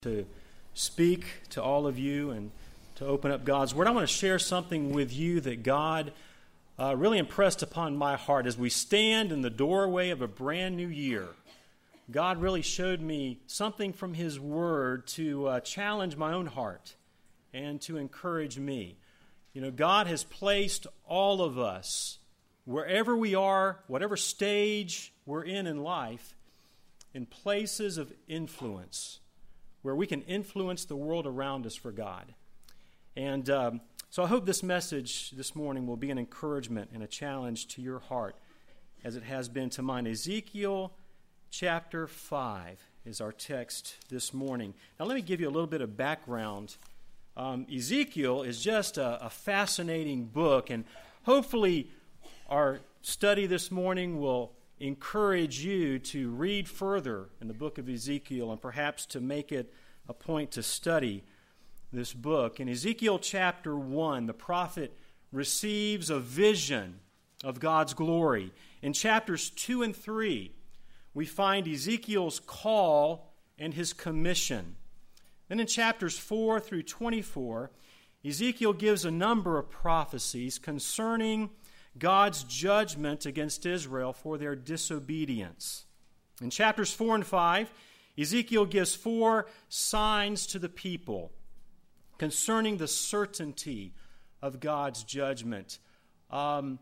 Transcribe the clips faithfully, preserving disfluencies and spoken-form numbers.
to speak to all of you and to open up God's Word. I want to share something with you that God uh, really impressed upon my heart as we stand in the doorway of a brand new year. God really showed me something from His Word to uh, challenge my own heart and to encourage me. You know, God has placed all of us, wherever we are, whatever stage we're in in life, in places of influence, where we can influence the world around us for God. And um, so I hope this message this morning will be an encouragement and a challenge to your heart, as it has been to mine. Ezekiel chapter five is our text this morning. Now let me give you a little bit of background. Um, Ezekiel is just a, a fascinating book, and hopefully our study this morning will encourage you to read further in the book of Ezekiel and perhaps to make it a point to study this book. In Ezekiel chapter one, the prophet receives a vision of God's glory. In chapters two and three, we find Ezekiel's call and his commission. Then in chapters four through twenty-four, Ezekiel gives a number of prophecies concerning God's judgment against Israel for their disobedience. In chapters four and five, Ezekiel gives four signs to the people concerning the certainty of God's judgment. Um,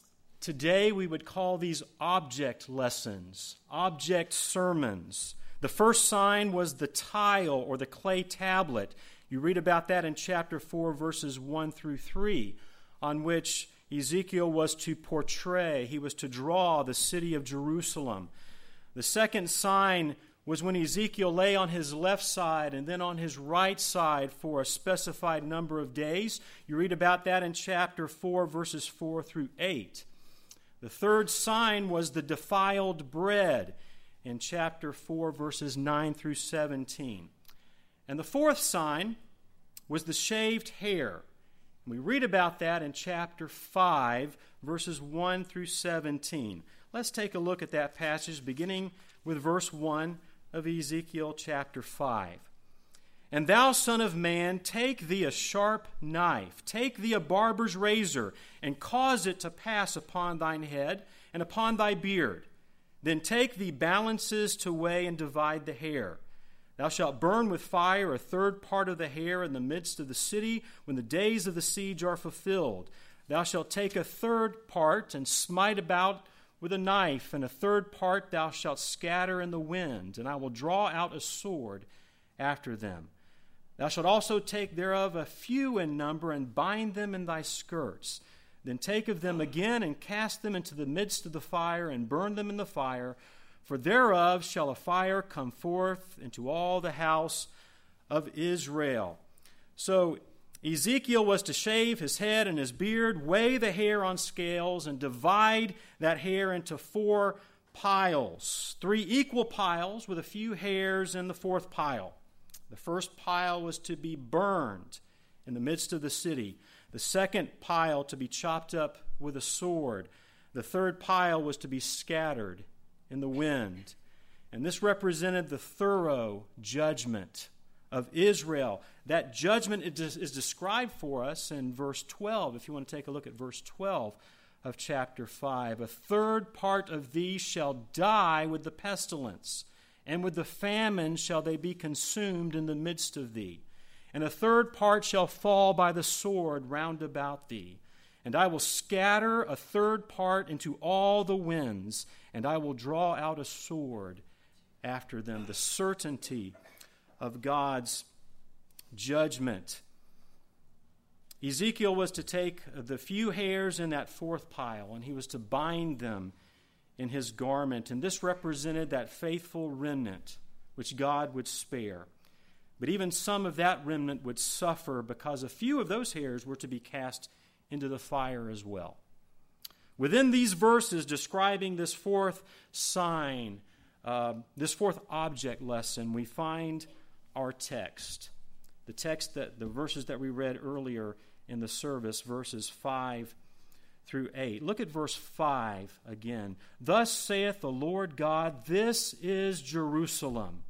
today we would call these object lessons, object sermons. The first sign was the tile or the clay tablet. You read about that in chapter four, verses one through three, on which Ezekiel was to portray, he was to draw the city of Jerusalem. The second sign was when Ezekiel lay on his left side and then on his right side for a specified number of days. You read about that in chapter four, verses four through eight. The third sign was the defiled bread in chapter four, verses nine through seventeen. And the fourth sign was the shaved hair. We read about that in chapter five, verses one through seventeen. Let's take a look at that passage, beginning with verse one of Ezekiel chapter five. And thou, son of man, take thee a sharp knife, take thee a barber's razor, and cause it to pass upon thine head and upon thy beard. Then take thee balances to weigh and divide the hair. Thou shalt burn with fire a third part of the hair in the midst of the city when the days of the siege are fulfilled. Thou shalt take a third part and smite about with a knife, and a third part thou shalt scatter in the wind, and I will draw out a sword after them. Thou shalt also take thereof a few in number and bind them in thy skirts. Then take of them again and cast them into the midst of the fire and burn them in the fire. For thereof shall a fire come forth into all the house of Israel. So Ezekiel was to shave his head and his beard, weigh the hair on scales, and divide that hair into four piles, three equal piles with a few hairs in the fourth pile. The first pile was to be burned in the midst of the city. The second pile to be chopped up with a sword. The third pile was to be scattered in the wind. And this represented the thorough judgment of Israel. That judgment is described for us in verse twelve, if you want to take a look at verse twelve of chapter five. A third part of these shall die with the pestilence, and with the famine shall they be consumed in the midst of thee. And a third part shall fall by the sword round about thee. And I will scatter a third part into all the winds, and I will draw out a sword after them. The certainty of God's judgment. Ezekiel was to take the few hairs in that fourth pile, and he was to bind them in his garment. And this represented that faithful remnant which God would spare. But even some of that remnant would suffer because a few of those hairs were to be cast into the fire as well. Within these verses describing this fourth sign, uh, this fourth object lesson, we find our text. The text that the verses that we read earlier in the service, verses five through eight. Look at verse five again. Thus saith the Lord God, this is Jerusalem,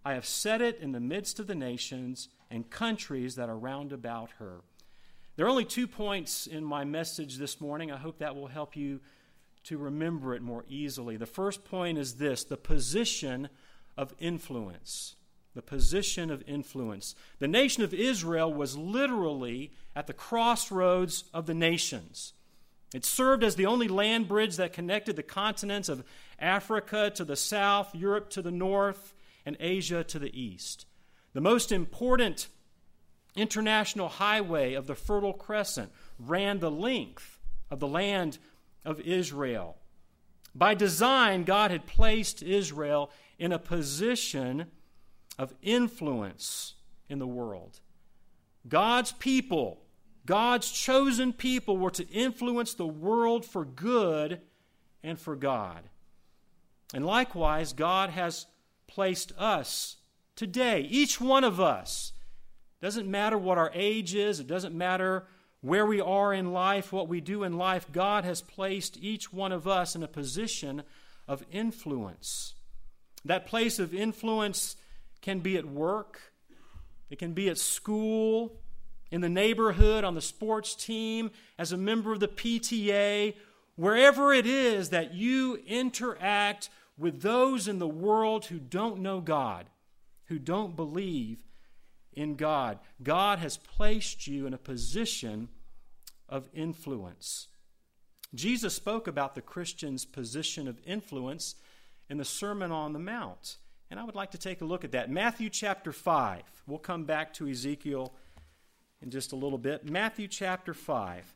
I have set it in the midst of the nations and countries that are round about her. There are only two points in my message this morning. I hope that will help you to remember it more easily. The first point is this: the position of influence. The position of influence. The nation of Israel was literally at the crossroads of the nations. It served as the only land bridge that connected the continents of Africa to the south, Europe to the north, and Asia to the east. The most important international highway of the Fertile Crescent ran the length of the land of Israel. By design, God had placed Israel in a position of influence in the world. God's people, God's chosen people, were to influence the world for good and for God. And likewise, God has placed us today, each one of us. Doesn't matter what our age is, it doesn't matter where we are in life, what we do in life, God has placed each one of us in a position of influence. That place of influence can be at work, it can be at school, in the neighborhood, on the sports team, as a member of the P T A, wherever it is that you interact with those in the world who don't know God, who don't believe in God. God has placed you in a position of influence. Jesus spoke about the Christian's position of influence in the Sermon on the Mount. And I would like to take a look at that. Matthew chapter five. We'll come back to Ezekiel in just a little bit. Matthew chapter five.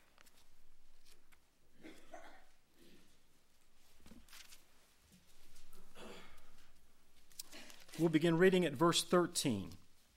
We'll begin reading at verse thirteen.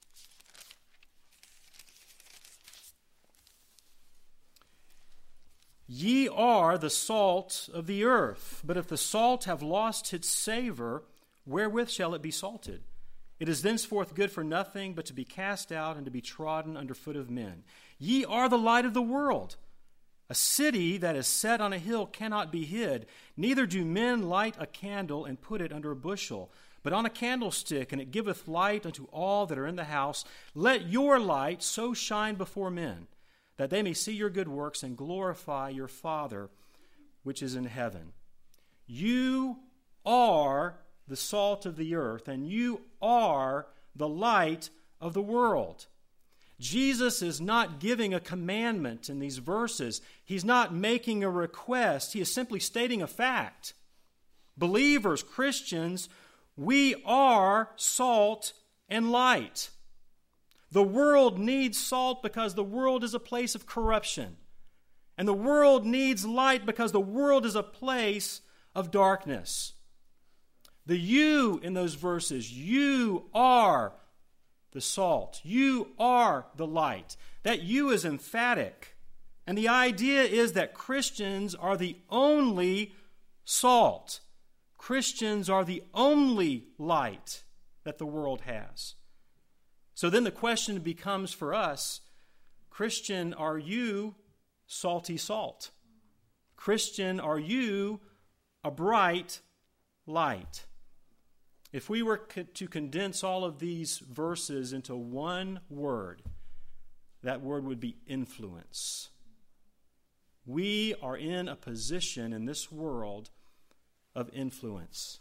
Ye are the salt of the earth, but if the salt have lost its savor, wherewith shall it be salted? It is thenceforth good for nothing but to be cast out and to be trodden under foot of men. Ye are the light of the world. A city that is set on a hill cannot be hid. Neither do men light a candle and put it under a bushel, but on a candlestick, and it giveth light unto all that are in the house. Let your light so shine before men, that they may see your good works and glorify your Father which is in heaven. You are the salt of the earth, and you are the light of the world. Jesus is not giving a commandment in these verses. He's not making a request. He is simply stating a fact. Believers, Christians, we are salt and light. The world needs salt because the world is a place of corruption. And the world needs light because the world is a place of darkness. The you in those verses, you are the salt. You are the light. That you is emphatic. And the idea is that Christians are the only salt. Christians are the only light that the world has. So then the question becomes for us, Christian, are you salty salt? Christian, are you a bright light? If we were co- to condense all of these verses into one word, that word would be influence. We are in a position in this world of influence.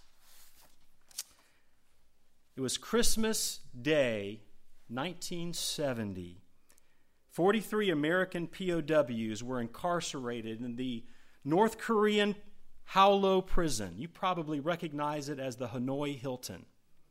It was Christmas Day, nineteen seventy. forty-three American P O Ws were incarcerated in the North Korean Howlo prison. You probably recognize it as the Hanoi Hilton.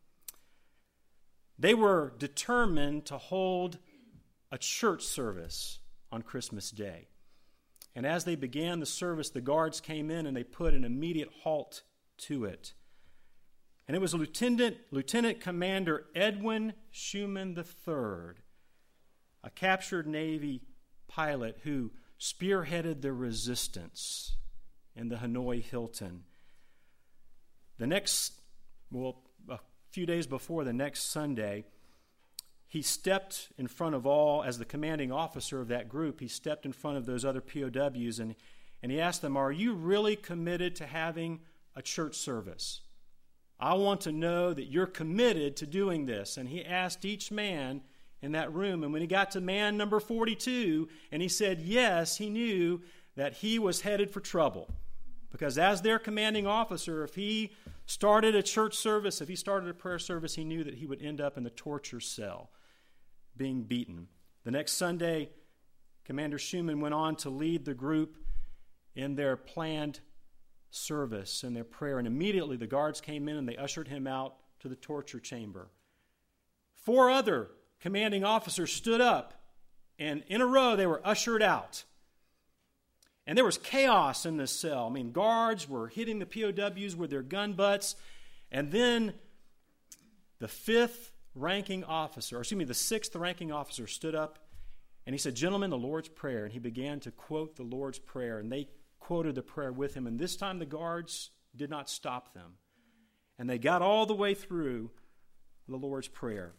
They were determined to hold a church service on Christmas Day. And as they began the service, the guards came in and they put an immediate halt to it. And it was Lieutenant, Lieutenant Commander Edwin Schuman the third, a captured Navy pilot who spearheaded the resistance in the Hanoi Hilton. The next, well, a few days before the next Sunday, he stepped in front of all, as the commanding officer of that group, he stepped in front of those other P O Ws and, and he asked them, are you really committed to having a church service I want to know that you're committed to doing this. And he asked each man in that room. And when he got to man number forty-two, and he said yes, he knew that he was headed for trouble. Because as their commanding officer, if he started a church service, if he started a prayer service, he knew that he would end up in the torture cell, being beaten. The next Sunday, Commander Schumann went on to lead the group in their planned service and their prayer. And immediately the guards came in and they ushered him out to the torture chamber. Four other commanding officers stood up, and in a row they were ushered out. And there was chaos in this cell. I mean, guards were hitting the P O Ws with their gun butts. And then the fifth ranking officer, or excuse me, the sixth ranking officer stood up and he said, "Gentlemen, the Lord's Prayer." And he began to quote the Lord's Prayer. And they quoted the prayer with him. And this time the guards did not stop them. And they got all the way through the Lord's Prayer.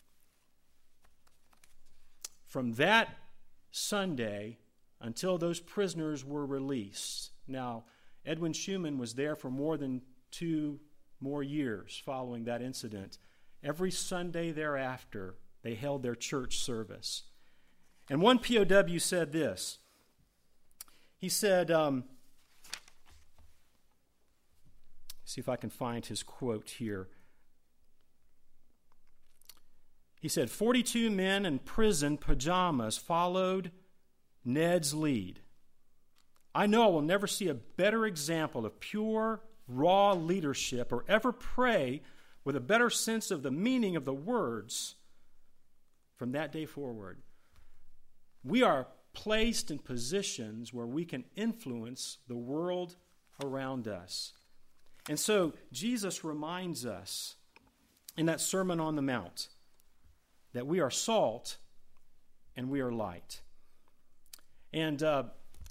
From that Sunday until those prisoners were released. Now, Edwin Schumann was there for more than two more years following that incident. Every Sunday thereafter, they held their church service. And one P O W said this. He said, um, see if I can find his quote here. He said, forty-two men in prison pajamas followed Ned's lead. I know I will never see a better example of pure, raw leadership or ever pray with a better sense of the meaning of the words from that day forward. We are placed in positions where we can influence the world around us. And so Jesus reminds us in that Sermon on the Mount that we are salt and we are light. And uh,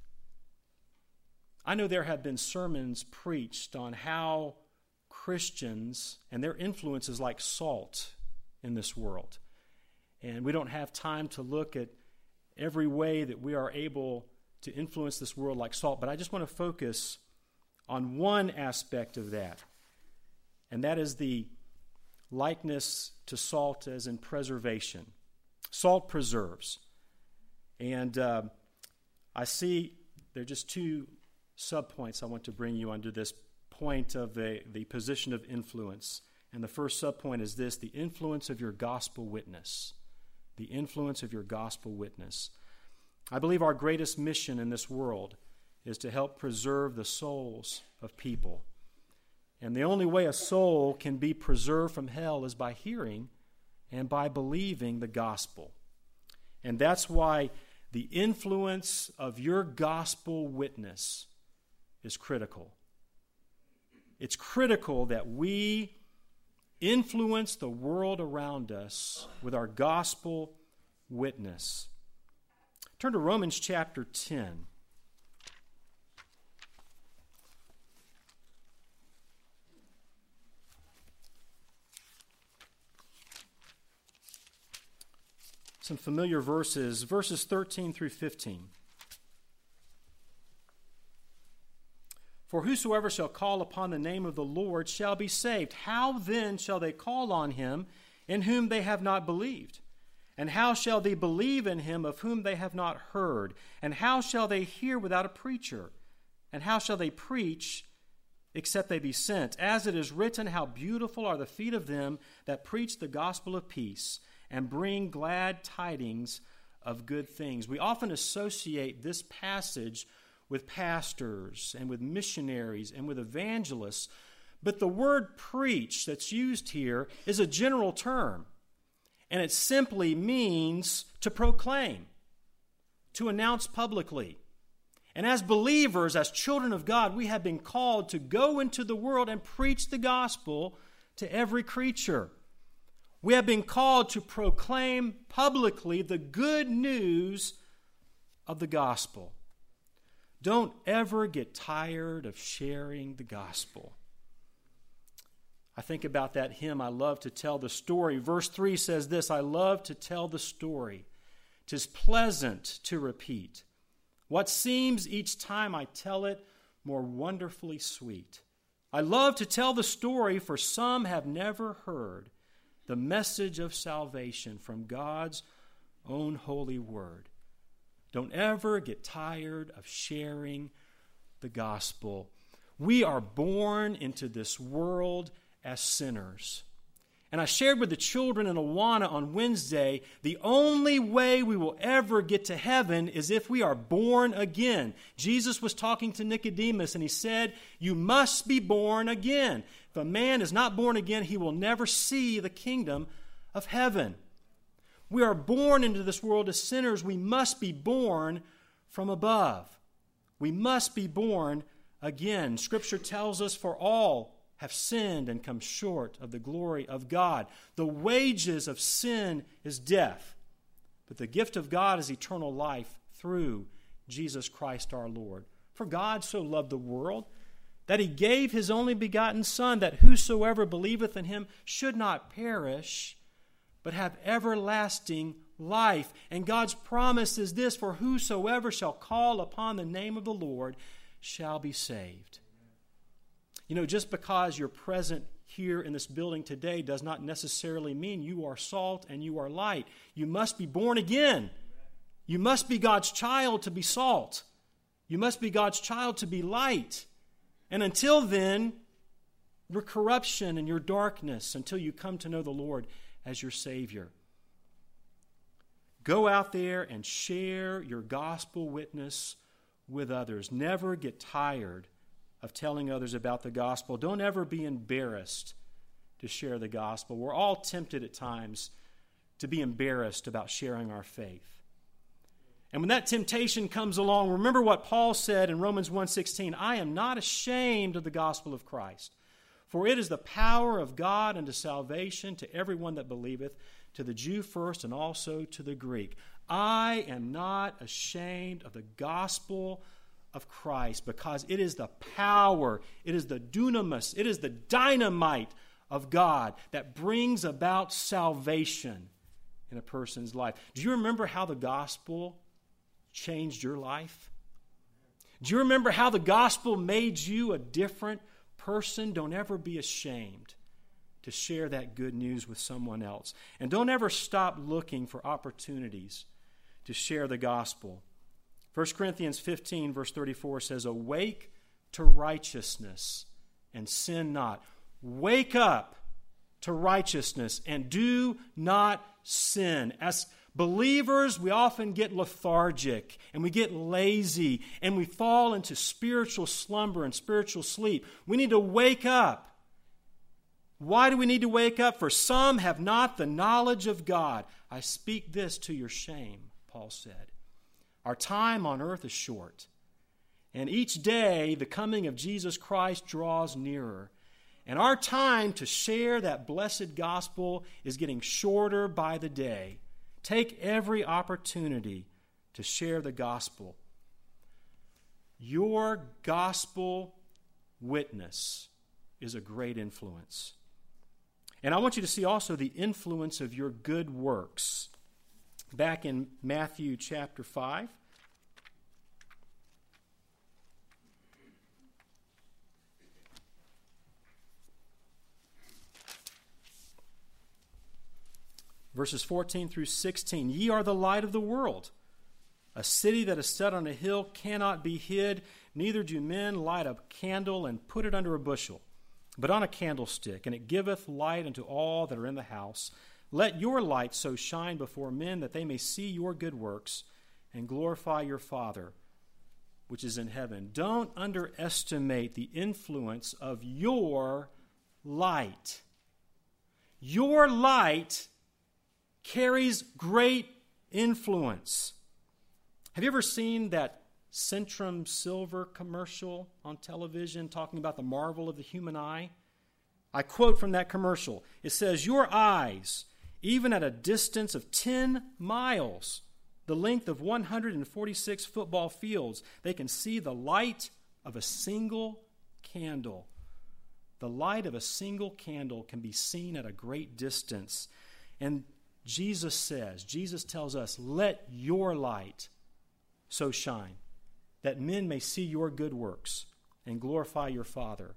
I know there have been sermons preached on how Christians and their influence is like salt in this world. And we don't have time to look at every way that we are able to influence this world like salt, but I just want to focus on one aspect of that, and that is the likeness to salt as in preservation. Salt preserves. And uh, I see there are just two subpoints I want to bring you under this point of the, the position of influence. And the first subpoint is this: the influence of your gospel witness. The influence of your gospel witness. I believe our greatest mission in this world is to help preserve the souls of people. And the only way a soul can be preserved from hell is by hearing and by believing the gospel. And that's why the influence of your gospel witness is critical. It's critical that we influence the world around us with our gospel witness. Turn to Romans chapter ten. Some familiar verses, verses thirteen through fifteen. For whosoever shall call upon the name of the Lord shall be saved. How then shall they call on him in whom they have not believed? And how shall they believe in him of whom they have not heard? And how shall they hear without a preacher? And how shall they preach except they be sent? As it is written, how beautiful are the feet of them that preach the gospel of peace and bring glad tidings of good things. We often associate this passage with pastors and with missionaries and with evangelists, but the word preach that's used here is a general term, and it simply means to proclaim, to announce publicly. And as believers, as children of God, we have been called to go into the world and preach the gospel to every creature. We have been called to proclaim publicly the good news of the gospel. Don't ever get tired of sharing the gospel. I think about that hymn, I love to tell the story. Verse three says this: I love to tell the story. 'Tis pleasant to repeat. What seems each time I tell it more wonderfully sweet. I love to tell the story, for some have never heard the message of salvation from God's own holy word. Don't ever get tired of sharing the gospel. We are born into this world as sinners. And I shared with the children in Awana on Wednesday, the only way we will ever get to heaven is if we are born again. Jesus was talking to Nicodemus and he said, you must be born again. If a man is not born again, he will never see the kingdom of heaven. We are born into this world as sinners. We must be born from above. We must be born again. Scripture tells us, for all have sinned and come short of the glory of God. The wages of sin is death, but the gift of God is eternal life through Jesus Christ our Lord. For God so loved the world that he gave his only begotten Son, that whosoever believeth in him should not perish, but have everlasting life. And God's promise is this, for whosoever shall call upon the name of the Lord shall be saved. You know, just because you're present here in this building today does not necessarily mean you are salt and you are light. You must be born again. You must be God's child to be salt. You must be God's child to be light. And until then, your corruption and your darkness, until you come to know the Lord as your Savior. Go out there and share your gospel witness with others. Never get tired of telling others about the gospel. Don't ever be embarrassed to share the gospel. We're all tempted at times to be embarrassed about sharing our faith. And when that temptation comes along, remember what Paul said in Romans one sixteen, I am not ashamed of the gospel of Christ, for it is the power of God unto salvation to everyone that believeth, to the Jew first and also to the Greek. I am not ashamed of the gospel of Christ, because it is the power, it is the dunamis, it is the dynamite of God that brings about salvation in a person's life. Do you remember how the gospel changed your life? Do you remember how the gospel made you a different person? Don't ever be ashamed to share that good news with someone else. And don't ever stop looking for opportunities to share the gospel. First Corinthians fifteen, verse thirty-four says, awake to righteousness and sin not. Wake up to righteousness and do not sin. As believers, we often get lethargic and we get lazy and we fall into spiritual slumber and spiritual sleep. We need to wake up. Why do we need to wake up? For some have not the knowledge of God. I speak this to your shame, Paul said. Our time on earth is short, and each day the coming of Jesus Christ draws nearer. And our time to share that blessed gospel is getting shorter by the day. Take every opportunity to share the gospel. Your gospel witness is a great influence. And I want you to see also the influence of your good works. Back in Matthew chapter five. Verses fourteen through sixteen. Ye are the light of the world. A city that is set on a hill cannot be hid, neither do men light a candle and put it under a bushel, but on a candlestick, and it giveth light unto all that are in the house. Let your light so shine before men that they may see your good works and glorify your Father which is in heaven. Don't underestimate the influence of your light. Your light carries great influence. Have you ever seen that Centrum Silver commercial on television talking about the marvel of the human eye? I quote from that commercial. It says, your eyes, even at a distance of ten miles, the length of one hundred forty-six football fields, they can see the light of a single candle. The light of a single candle can be seen at a great distance. And Jesus says, Jesus tells us, let your light so shine that men may see your good works and glorify your Father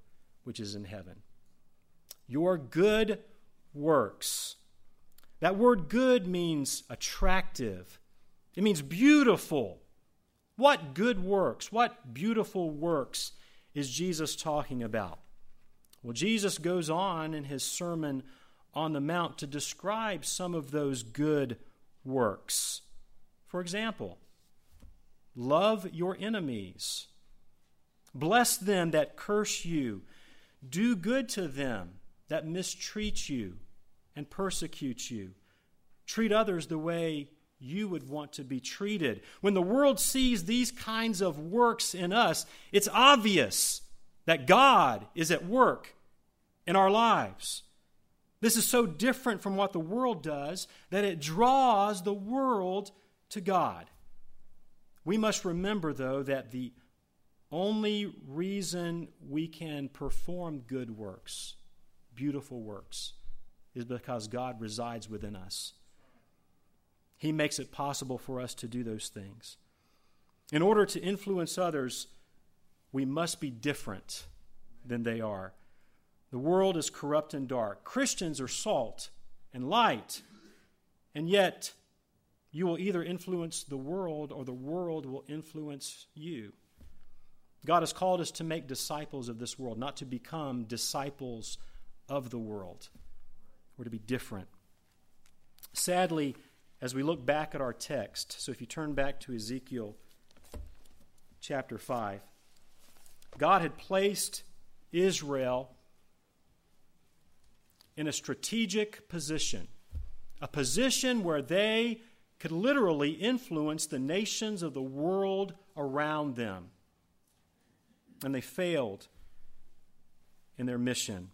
which is in heaven. Your good works. That word good means attractive. It means beautiful. What good works, what beautiful works is Jesus talking about? Well, Jesus goes on in his Sermon on the Mount to describe some of those good works. For example, love your enemies. Bless them that curse you. Do good to them that mistreat you and persecute you. Treat others the way you would want to be treated. When the world sees these kinds of works in us, it's obvious that God is at work in our lives. This is so different from what the world does that it draws the world to God. We must remember, though, that the only reason we can perform good works, beautiful works, is because God resides within us. He makes it possible for us to do those things. In order to influence others, we must be different than they are. The world is corrupt and dark. Christians are salt and light. And yet, you will either influence the world or the world will influence you. God has called us to make disciples of this world, not to become disciples of the world. We're to be different. Sadly, as we look back at our text, so if you turn back to Ezekiel chapter five, God had placed Israel in a strategic position, a position where they could literally influence the nations of the world around them. And they failed in their mission.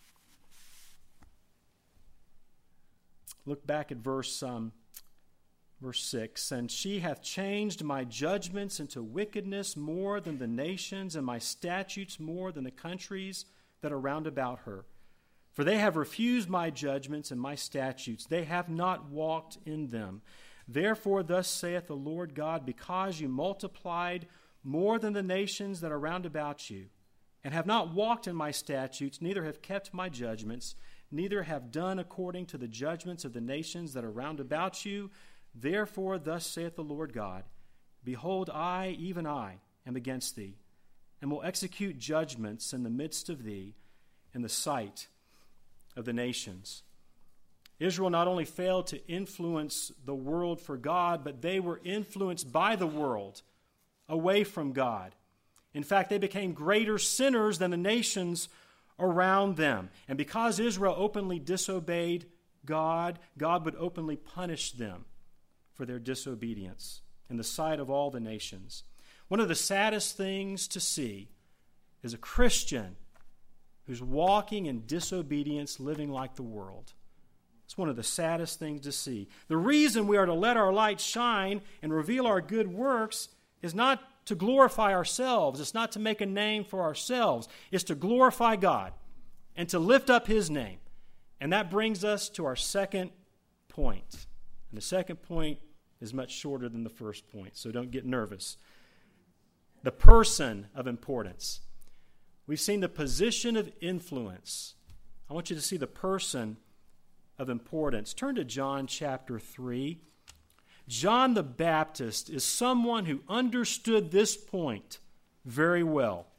Look back at verse um, verse six. And she hath changed my judgments into wickedness more than the nations, and my statutes more than the countries that are round about her. For they have refused my judgments and my statutes. They have not walked in them. Therefore, thus saith the Lord God, because you multiplied more than the nations that are round about you, and have not walked in my statutes, neither have kept my judgments, neither have done according to the judgments of the nations that are round about you, therefore, thus saith the Lord God, behold, I, even I, am against thee, and will execute judgments in the midst of thee, in the sight of the nations. Israel not only failed to influence the world for God, but they were influenced by the world away from God. In fact, they became greater sinners than the nations around them. And because Israel openly disobeyed God, God would openly punish them for their disobedience in the sight of all the nations. One of the saddest things to see is a Christian who's walking in disobedience, living like the world. It's one of the saddest things to see. The reason we are to let our light shine and reveal our good works is not to glorify ourselves. It's not to make a name for ourselves. It's to glorify God and to lift up His name. And that brings us to our second point. And the second point is much shorter than the first point, so don't get nervous. The person of importance. We've seen the position of influence. I want you to see the person of importance. Turn to John chapter three. John the Baptist is someone who understood this point very well.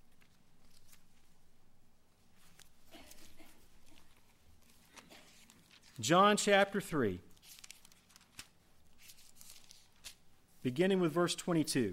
John chapter three, beginning with verse twenty-two.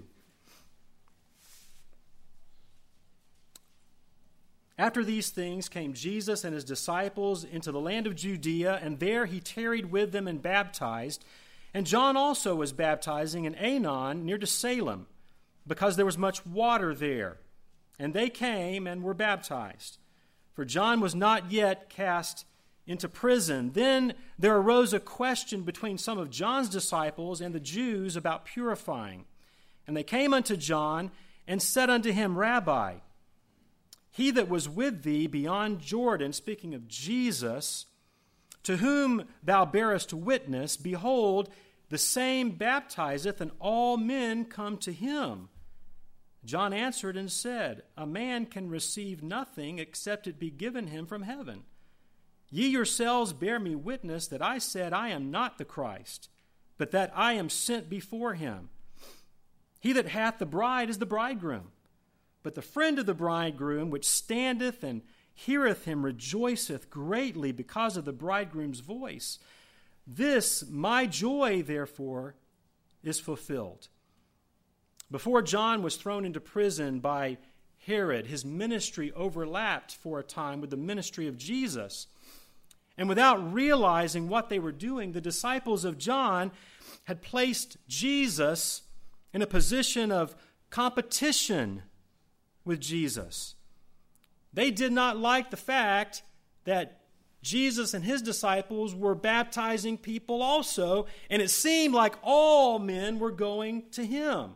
After these things came Jesus and his disciples into the land of Judea, and there he tarried with them and baptized. And John also was baptizing in Aenon near to Salem, because there was much water there. And they came and were baptized. For John was not yet cast into prison. Then there arose a question between some of John's disciples and the Jews about purifying. And they came unto John and said unto him, Rabbi, he that was with thee beyond Jordan, speaking of Jesus, to whom thou bearest witness, behold, the same baptizeth, and all men come to him. John answered and said, A man can receive nothing except it be given him from heaven. Ye yourselves bear me witness that I said, I am not the Christ, but that I am sent before him. He that hath the bride is the bridegroom. But the friend of the bridegroom, which standeth and heareth him, rejoiceth greatly because of the bridegroom's voice. This my joy, therefore, is fulfilled. Before John was thrown into prison by Herod, his ministry overlapped for a time with the ministry of Jesus. And without realizing what they were doing, the disciples of John had placed Jesus in a position of competition with Jesus. They did not like the fact that Jesus and his disciples were baptizing people also, and it seemed like all men were going to him.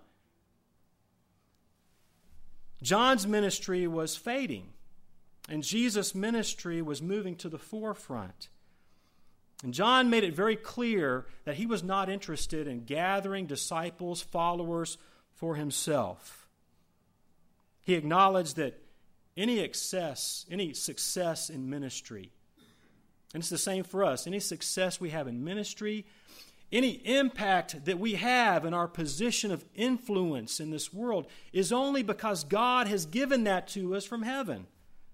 John's ministry was fading, and Jesus' ministry was moving to the forefront. And John made it very clear that he was not interested in gathering disciples, followers for himself. He acknowledged that any excess, any success in ministry, and it's the same for us, any success we have in ministry, any impact that we have in our position of influence in this world is only because God has given that to us from heaven.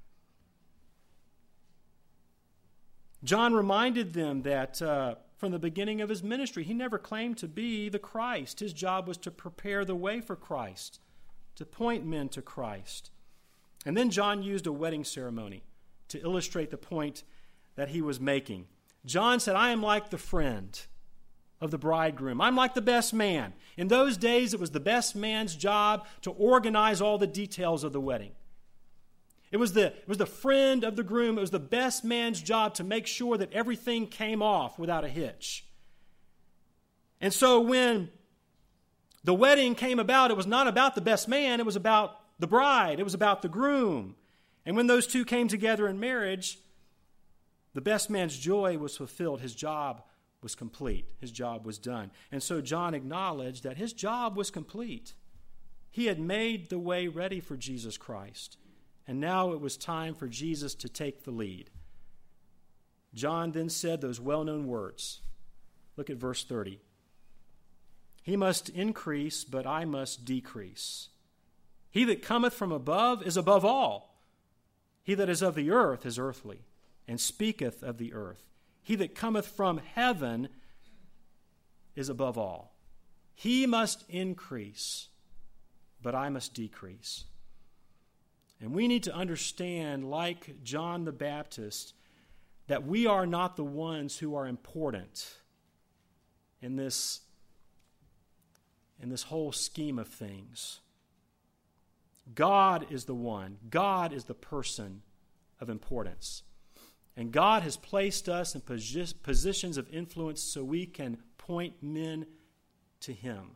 John reminded them that uh, from the beginning of his ministry, he never claimed to be the Christ. His job was to prepare the way for Christ, to point men to Christ. And then John used a wedding ceremony to illustrate the point that he was making. John said, I am like the friend of the bridegroom. I'm like the best man. In those days, it was the best man's job to organize all the details of the wedding. It was the, it was the friend of the groom. It was the best man's job to make sure that everything came off without a hitch. And so when the wedding came about, it was not about the best man. It was about the bride. It was about the groom. And when those two came together in marriage, the best man's joy was fulfilled. His job was complete. His job was done. And so John acknowledged that his job was complete. He had made the way ready for Jesus Christ. And now it was time for Jesus to take the lead. John then said those well-known words. Look at verse thirty. He must increase, but I must decrease. He that cometh from above is above all. He that is of the earth is earthly, and speaketh of the earth. He that cometh from heaven is above all. He must increase, but I must decrease. And we need to understand, like John the Baptist, that we are not the ones who are important in this, in this whole scheme of things. God is the one. God is the person of importance. And God has placed us in posi- positions of influence so we can point men to him.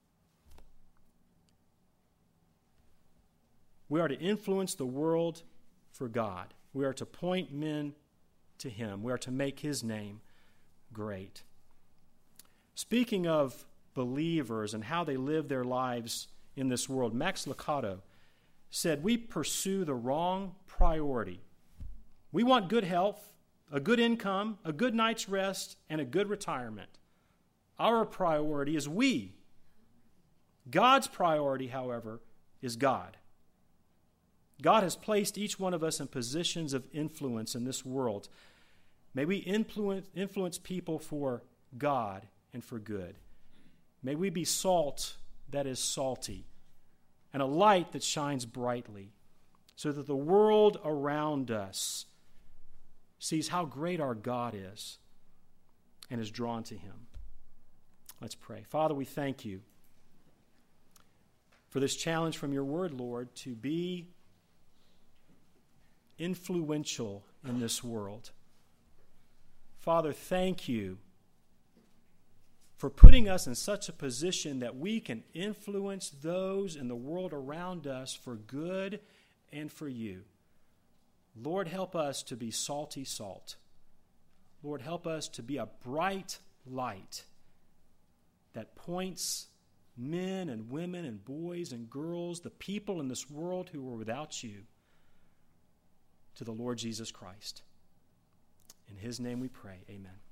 We are to influence the world for God. We are to point men to him. We are to make his name great. Speaking of believers and how they live their lives in this world, Max Lucado said, we pursue the wrong priority. We want good health, a good income, a good night's rest, and a good retirement. Our priority is we. God's priority, however, is God. God has placed each one of us in positions of influence in this world. May we influence, influence people for God and for good. May we be salt that is salty and a light that shines brightly so that the world around us sees how great our God is and is drawn to him. Let's pray. Father, we thank you for this challenge from your word, Lord, to be influential in this world. Father, thank you for putting us in such a position that we can influence those in the world around us for good and for you. Lord, help us to be salty salt. Lord, help us to be a bright light that points men and women and boys and girls, the people in this world who are without you, to the Lord Jesus Christ. In his name we pray, amen.